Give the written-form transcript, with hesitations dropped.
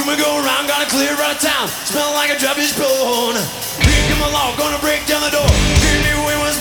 we go around, gotta clear out of town. Smell like a traffic bone. Here come along, gonna break down the door. Give me away was